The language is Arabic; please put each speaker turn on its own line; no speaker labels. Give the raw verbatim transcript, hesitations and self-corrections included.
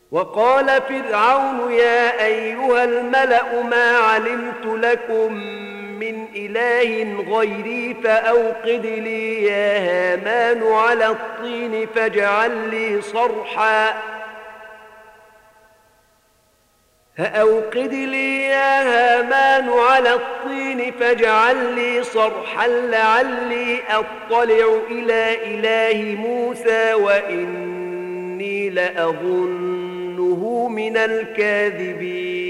وقال فرعون يا أيها الملأ ما علمت لكم من إله غيري فأوقد لي يا هامان على الطين فاجعل لي صرحا فأوقد لي يا هامان على الطين فاجعل لي صرحا لعلي أطلع إلى إله موسى وإني لأظنه من الكاذبين